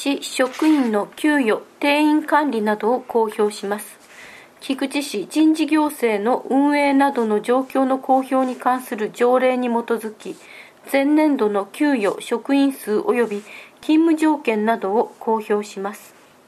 市職員の給与・定員管理などを公表します。菊池市人事行政の運営などの状況の公表に関する条例に基づき、前年度の給与・職員数及び勤務条件などを公表します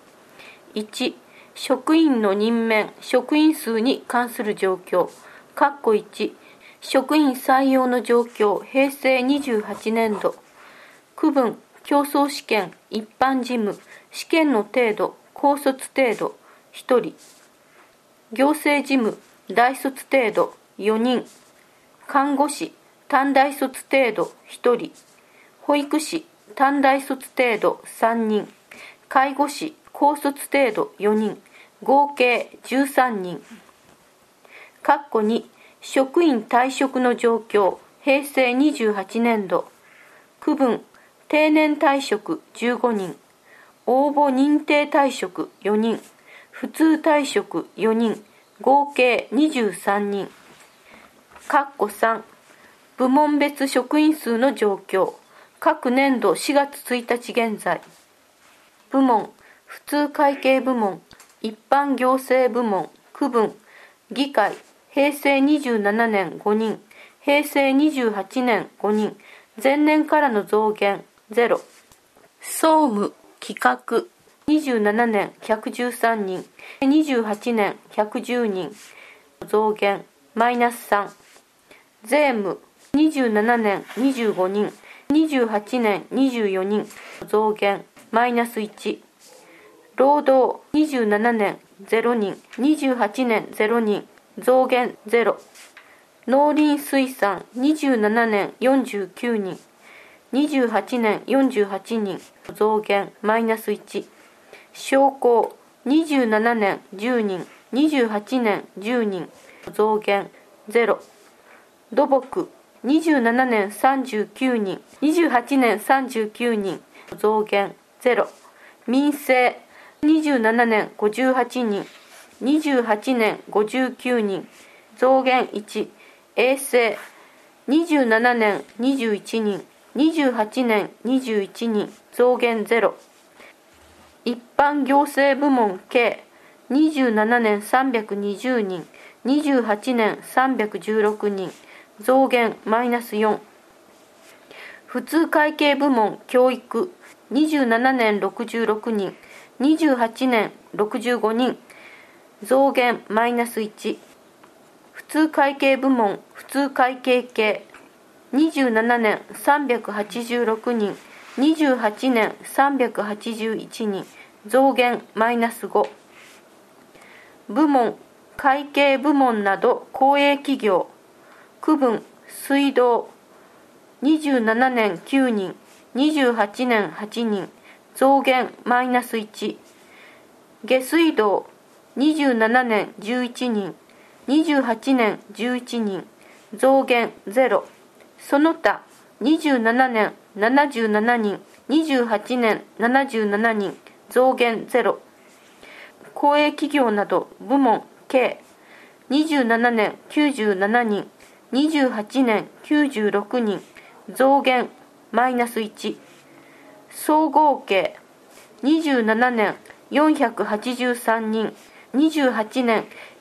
。1、職員の任免・職員数に関する状況。1、職員採用の状況、平成28年度。区分、競争試験、一般事務、試験の程度、高卒程度、1人。行政事務、大卒程度、4人。看護師、短大卒程度、1人。保育士、短大卒程度、3人。介護士、高卒程度、4人。合計13人。2、職員退職の状況、平成28年度。区分、定年退職15人。応募認定退職4人。普通退職4人。合計23人。3、部門別職員数の状況。各年度4月1日現在。部門、普通会計部門、一般行政部門、区分、議会、平成27年5人、平成28年5人、前年からの増減0。総務、企画、27年113人、28年110人、増減マイナス3。税務、27年25人、28年24人、増減マイナス1。労働、27年0人、28年0人、増減0。農林水産、27年49人、28年48人、増減マイナス1。商工、27年10人、28年10人、増減0。土木、27年39人、28年39人、増減0。民生、27年58人、28年59人、増減1。衛生、27年21人、28年21人、増減0。一般行政部門計、27年320人、28年316人、増減マイナス4。普通会計部門教育、27年66人、28年65人、増減マイナス1。普通会計部門普通会計系、27年386人、28年381人、増減マイナス5。部門、会計部門など公営企業、区分、水道、27年9人、28年8人、増減マイナス1。下水道、27年11人、28年11人、増減0。その他、27年77人、28年77人、増減0。公営企業など部門計、27年97人、28年96人、増減マイナス1。総合計、27年483人、28年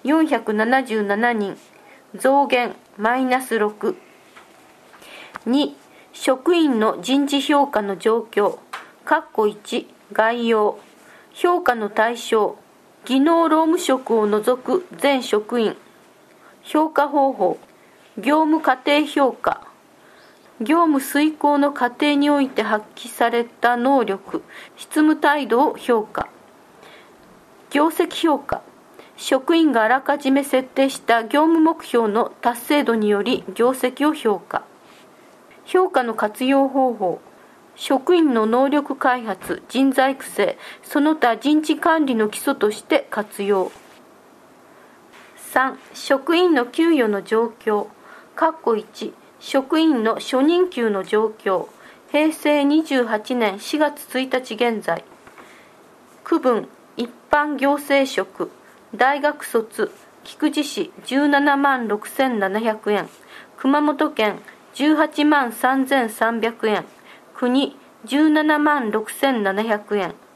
477人、増減マイナス6。2、職員の人事評価の状況。1、概要。評価の対象、技能労務職を除く全職員。評価方法、業務過程評価。業務遂行の過程において発揮された能力、執務態度を評価。業績評価、職員があらかじめ設定した業務目標の達成度により業績を評価。評価の活用方法、職員の能力開発、人材育成、その他人事管理の基礎として活用。3、職員の給与の状況。1、職員の初任給の状況。平成28年4月1日現在。区分、一般行政職。大学卒、菊池市17万6700円。熊本県18万3300円。国17万6700円。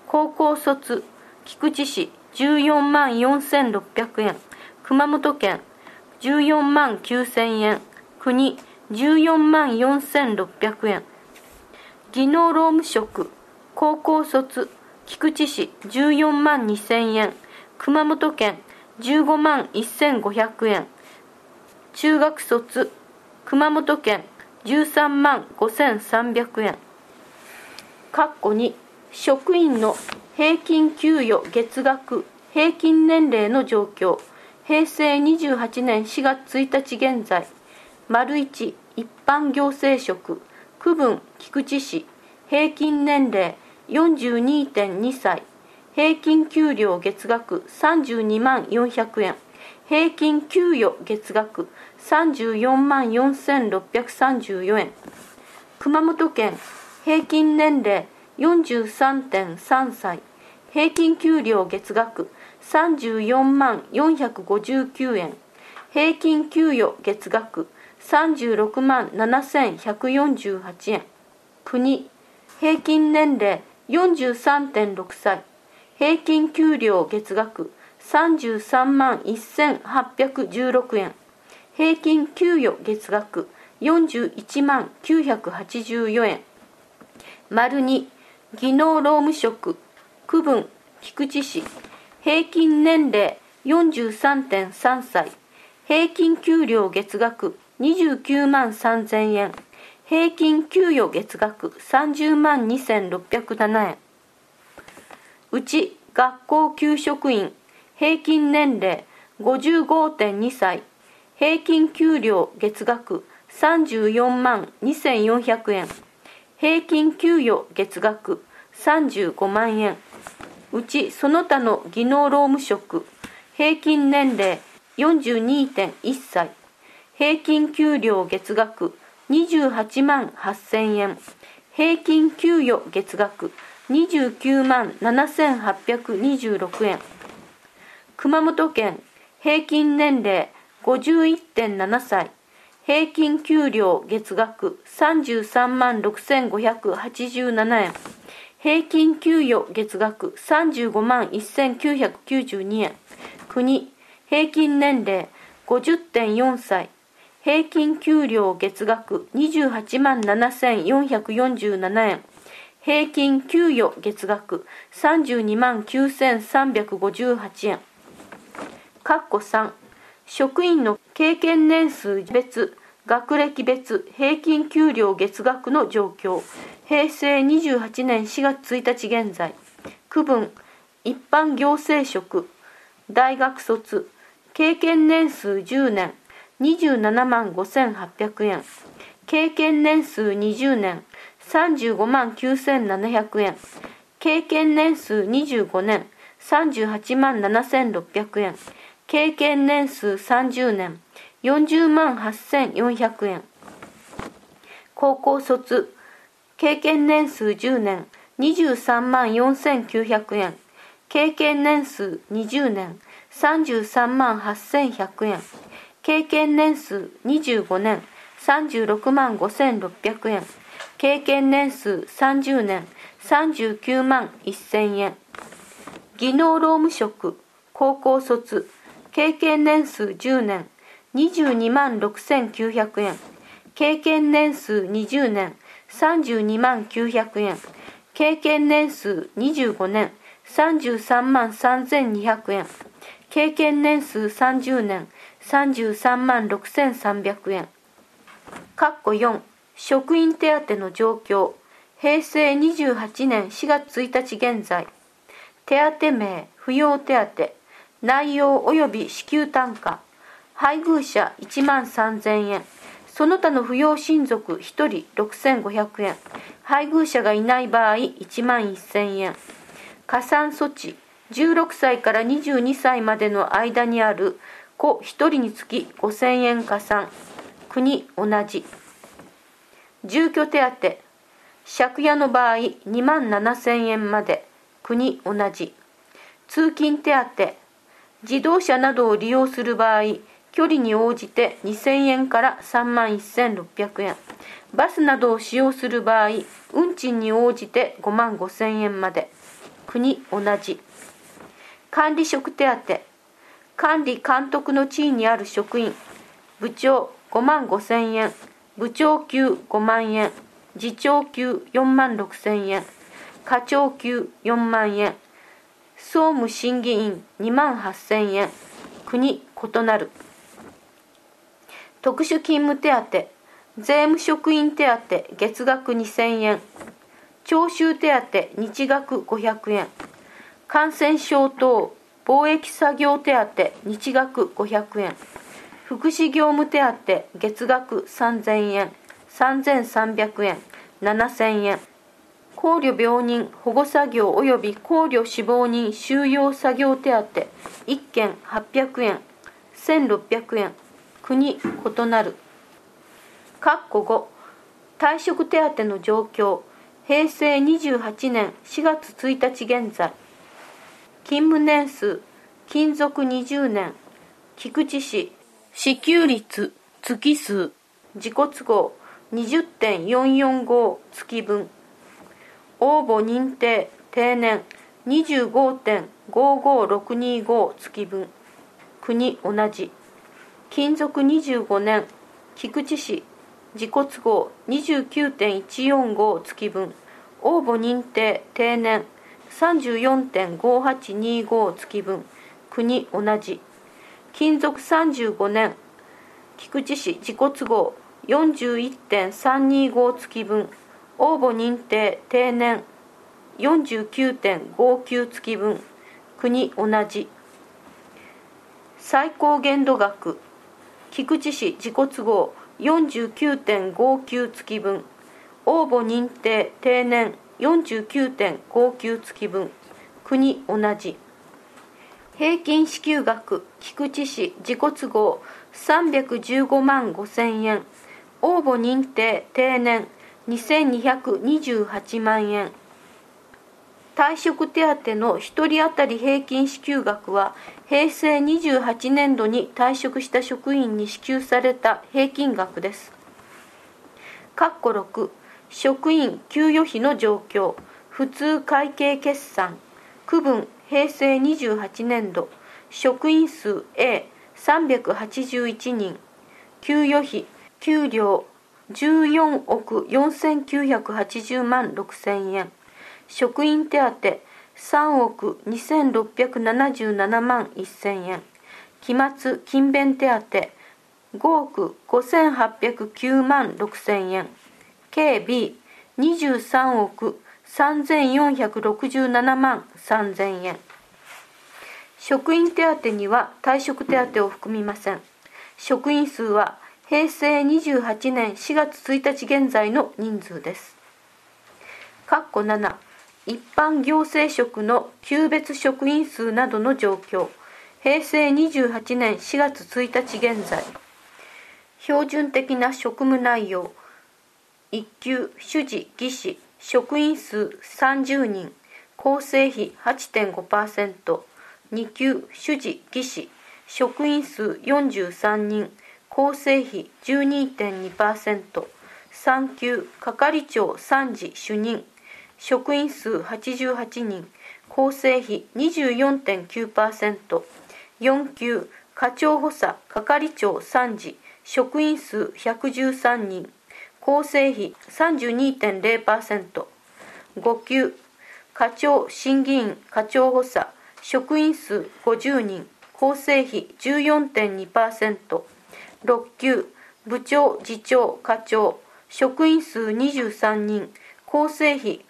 高校卒、菊池市14万4600円、熊本県14万9000円、国14万4600円。技能労務職、高校卒、菊池市14万2000円、熊本県15万1500円。中学卒、熊本県13万5300円。2、職員の平均給与月額平均年齢の状況。平成28年4月1日現在。1、一般行政職、区分菊池市、平均年齢 42.2 歳、平均給料月額32万400円、平均給与月額34万4634円。熊本県、平均年齢 43.3 歳、平均給料月額34万459円、平均給与月額36万7148円。国、平均年齢 43.6 歳、平均給料月額33万1816円、平均給与月額41万984円。2、技能労務職、区分菊池市、平均年齢 43.3 歳、平均給料月額29万3000円、平均給与月額30万2607円。うち学校給食員、平均年齢 55.2 歳、平均給料月額34万2400円、平均給与月額35万円。うちその他の技能労務職、平均年齢 42.1 歳、平均給料月額28万8000円、平均給与月額29万7826円。熊本県、平均年齢 51.7 歳、平均給料月額33万6587円、平均給与月額35万1992円。国、平均年齢 50.4 歳、平均給料月額28万7447円、平均給与月額32万9358円。3、職員の経験年数別、学歴別平均給料月額の状況。平成28年4月1日現在。区分一般行政職、大学卒、経験年数10年、27万5800円。経験年数20年、35万9700円。経験年数25年、38万7600円。経験年数30年、40万8400円。高校卒、経験年数10年、23万4900円。経験年数20年、33万8100円。経験年数25年、36万5600円。経験年数30年、39万1000円。技能労務職、高校卒、経験年数10年、22万6900円。経験年数20年、32万900円。経験年数25年、33万3200円。経験年数30年、33万6300円。4、職員手当の状況。平成28年4月1日現在。手当名、扶養手当、内容及び支給単価。配偶者1万3000円。その他の扶養親族1人6500円。配偶者がいない場合1万1000円。加算措置。16歳から22歳までの間にある子1人につき5000円加算。国同じ。住居手当。借家の場合2万7000円まで。国同じ。通勤手当。自動車などを利用する場合、距離に応じて2000円から3万1600円。バスなどを使用する場合、運賃に応じて5万5000円まで。 国同じ。管理職手当。管理監督の地位にある職員、部長5万5千円、部長級5万円、次長級4万6千円、課長級4万円、総務審議員2万8千円、国異なる。特殊勤務手当。税務職員手当月額2000円、徴収手当日額500円、感染症等貿易作業手当日額500円、福祉業務手当月額3000円、3300円、7000円、考慮病人保護作業及び考慮死亡人収容作業手当1件800円、1600円、国異なる。括弧5、退職手当の状況。平成28年4月1日現在。勤務年数、勤続20年。菊池市、支給率、月数、自己都合 20.445 月分。応募認定、定年 25.55625 月分。国同じ。勤続25年。菊池市、自己都合 29.145 月分。応募認定定年 34.5825 月分。国同じ。勤続35年。菊池市自己都合 41.325 月分。応募認定定年 49.59 月分。国同じ。最高限度額。菊池市自己都合49.59 月分。応募認定定年 49.59 月分。国同じ。平均支給額。菊池市自己都合315万5千円。応募認定定年2228万円。退職手当の1人当たり平均支給額は、平成28年度に退職した職員に支給された平均額です。括弧6、職員給与費の状況。普通会計決算。区分平成28年度。職員数 A381 人。給与費、給料14億4980万6千円。職員手当3億2677万1000円。期末勤勉手当5億5809万6000円。計 B23 億3467万3000円。職員手当には退職手当を含みません。職員数は平成28年4月1日現在の人数です。括弧7、一般行政職の級別職員数などの状況。平成28年4月1日現在。標準的な職務内容。1級主事技師職員数30人。構成比 8.5%。2級主事技師職員数43人。構成比 12.2%。3級係長参事主任職員数88人。構成比 24.9%。4級課長補佐係長参事職員数113人。構成比 32.0%。5級課長審議員課長補佐職員数50人。構成比 14.2%。6級部長次長課長職員数23人。構成比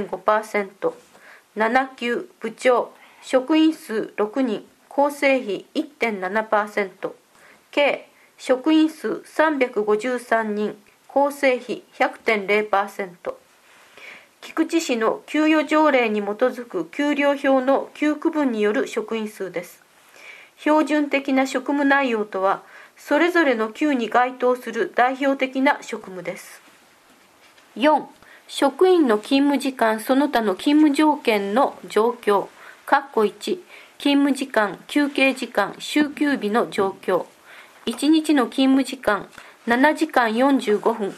6.5%。7級部長職員数6人。構成比 1.7%。計職員数353人。構成比 100.0%。菊池市の給与条例に基づく給料表の9区分による職員数です。標準的な職務内容とは、それぞれの級に該当する代表的な職務です。4、職員の勤務時間その他の勤務条件の状況。括弧1、勤務時間、休憩時間、週休日の状況。1日の勤務時間7時間45分。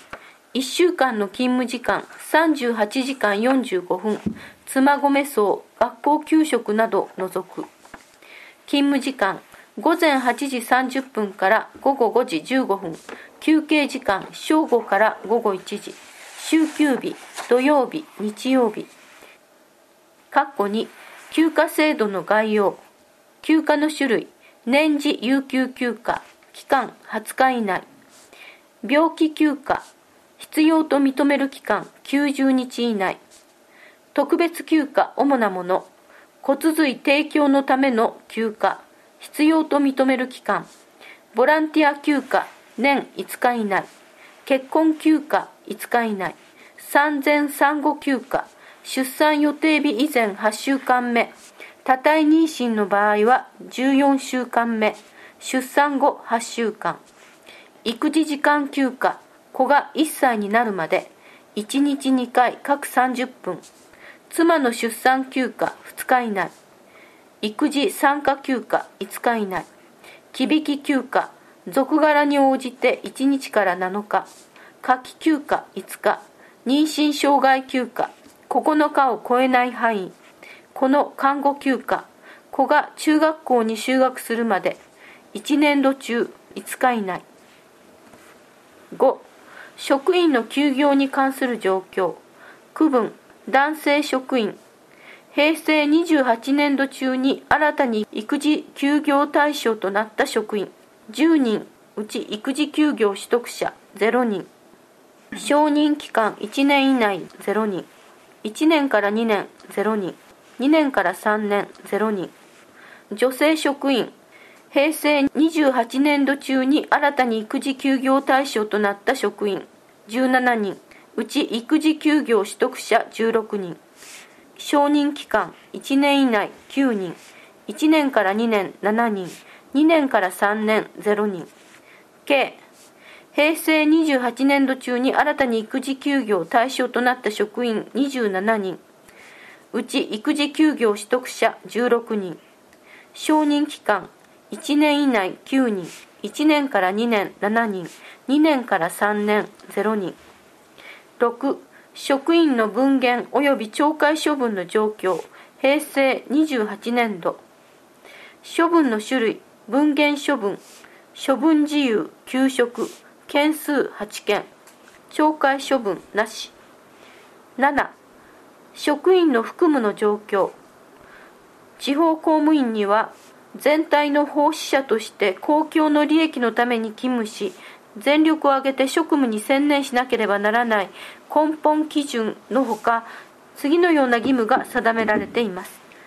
1週間の勤務時間38時間45分、妻込層、学校給食など除く。勤務時間午前8時30分から午後5時15分、休憩時間正午から午後1時、週休日、土曜日、日曜日。2、休暇制度の概要。休暇の種類、年次有給休暇、期間20日以内。病気休暇、必要と認める期間90日以内。特別休暇主なもの、骨髄提供のための休暇、必要と認める期間。ボランティア休暇、年5日以内。結婚休暇5日以内。産前産後休暇、出産予定日以前8週間目。多体妊娠の場合は14週間目。出産後8週間。育児時間休暇、子が1歳になるまで。1日2回各30分。妻の出産休暇2日以内。育児参加休暇5日以内。忌引き休暇、属柄に応じて1日から7日。夏季休暇5日。妊娠障害休暇9日を超えない範囲。この看護休暇、子が中学校に就学するまで。1年度中5日以内。5、職員の休業に関する状況。区分、男性職員。平成28年度中に新たに育児休業対象となった職員10人、うち育児休業取得者0人。承認期間1年以内0人。1年から2年0人。2年から3年0人。女性職員。平成28年度中に新たに育児休業対象となった職員17人、うち育児休業取得者16人。承認期間1年以内9人。1年から2年7人。2年から3年0人。計平成28年度中に新たに育児休業対象となった職員27人。うち育児休業取得者16人。承認期間1年以内9人。1年から2年7人。2年から3年0人。6、職員の分限及び懲戒処分の状況。平成28年度。処分の種類、分限処分、処分自由、休職、件数8件、懲戒処分なし。7、職員の服務の状況。地方公務員には、全体の奉仕者として公共の利益のために勤務し、全力を挙げて職務に専念しなければならない根本基準のほか、次のような義務が定められています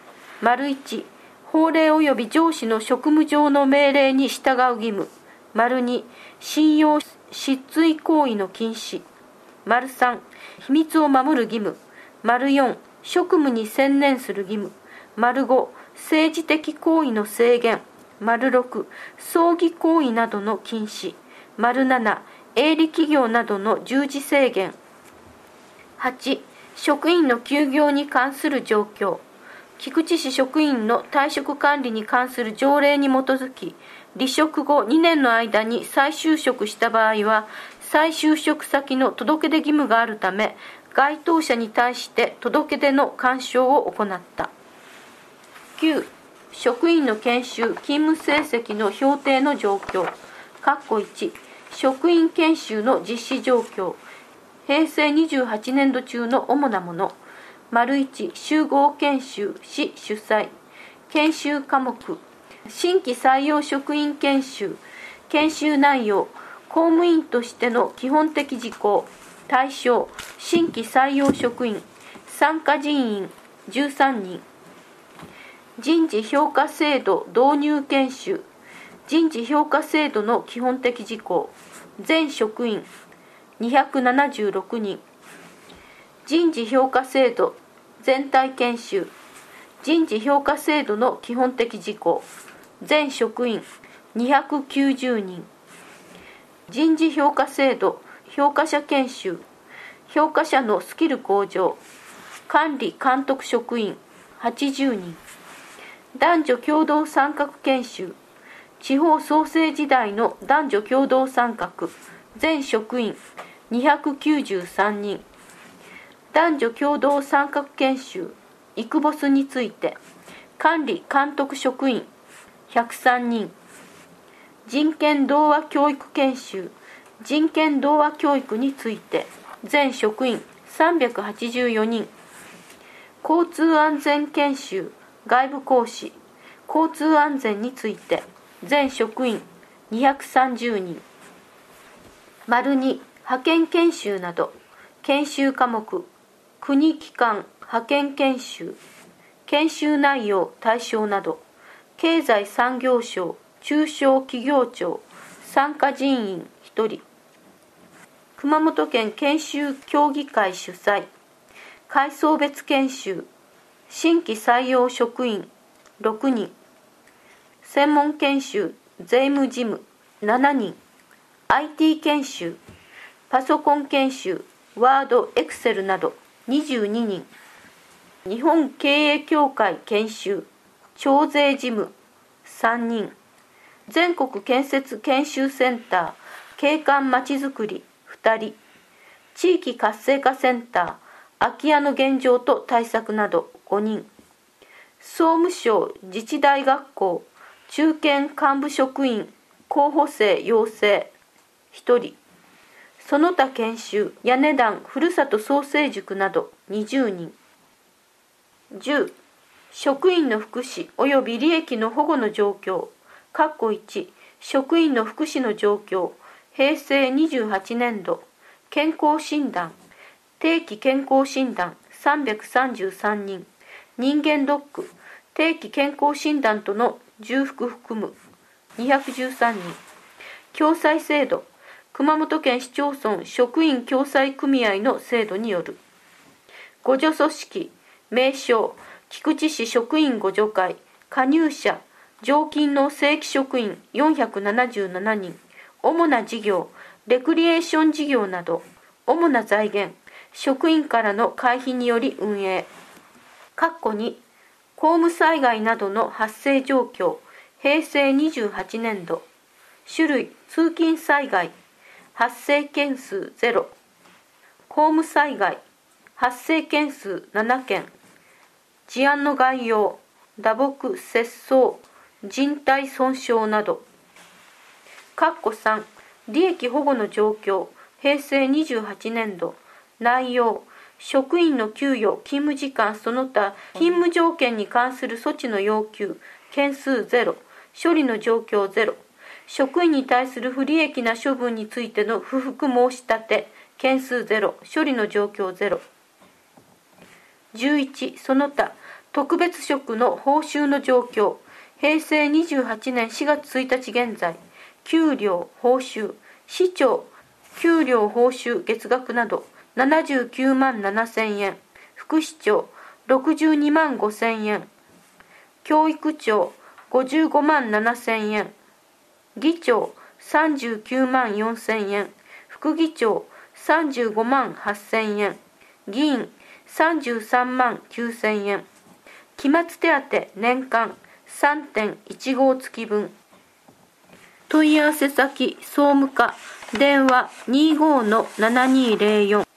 。1、法令及び上司の職務上の命令に従う義務。2、信用失墜行為の禁止。3、秘密を守る義務。4、職務に専念する義務。5、政治的行為の制限。6、葬儀行為などの禁止。7、営利企業などの従事制限。8、職員の休業に関する状況。菊池市職員の退職管理に関する条例に基づき、離職後2年の間に再就職した場合は、再就職先の届け出義務があるため、該当者に対して届け出の勧奨を行った。9、職員の研修・勤務成績の評定の状況。1、職員研修の実施状況。平成28年度中の主なもの。1、集合研修、市主催。研修科目。新規採用職員研修。研修内容。公務員としての基本的事項。対象。新規採用職員。参加人員13人。人事評価制度導入研修。人事評価制度の基本的事項。全職員276人。人事評価制度全体研修。人事評価制度の基本的事項。全職員290人。人事評価制度評価者研修。評価者のスキル向上。管理監督職員80人。男女共同参画研修。地方創生時代の男女共同参画。全職員 293人。男女共同参画研修イクボスについて管理監督職員103人。人権同和教育研修人権同和教育について全職員384人。交通安全研修外部講師交通安全について全職員230人。丸2派遣研修など研修科目国機関派遣研修研修内容対象など経済産業省中小企業庁参加人員1人。熊本県研修協議会主催階層別研修新規採用職員6人。専門研修税務事務7人。IT 研修パソコン研修ワードエクセルなど22人。日本経営協会研修徴税事務3人。全国建設研修センター景観まちづくり2人。地域活性化センター空き家の現状と対策など5人。総務省自治大学校中堅幹部職員候補生養成1人。その他研修屋根団ふるさと創生塾など20人。10職員の福祉及び利益の保護の状況1職員の福祉の状況平成28年度健康診断定期健康診断333人。人間ドック定期健康診断との重複含む213人。共済制度熊本県市町村職員共済組合の制度による。互助組織名称菊池市職員互助会加入者常勤の正規職員477人。主な事業レクリエーション事業など主な財源職員からの会費により運営。2公務災害などの発生状況平成28年度種類通勤災害発生件数0。公務災害発生件数7件。事案の概要打撲切創人体損傷など。3利益保護の状況平成28年度内容職員の給与勤務時間その他勤務条件に関する措置の要求件数0。処理の状況0。職員に対する不利益な処分についての不服申し立て件数0。処理の状況0。11その他特別職の報酬の状況平成28年4月1日現在給料報酬市長給料報酬月額など79万7000円。副市長62万5000円。教育長55万7000円。議長39万4000円。副議長35万8000円。議員33万9000円。期末手当年間 3.15 月分。問い合わせ先総務課電話25-7204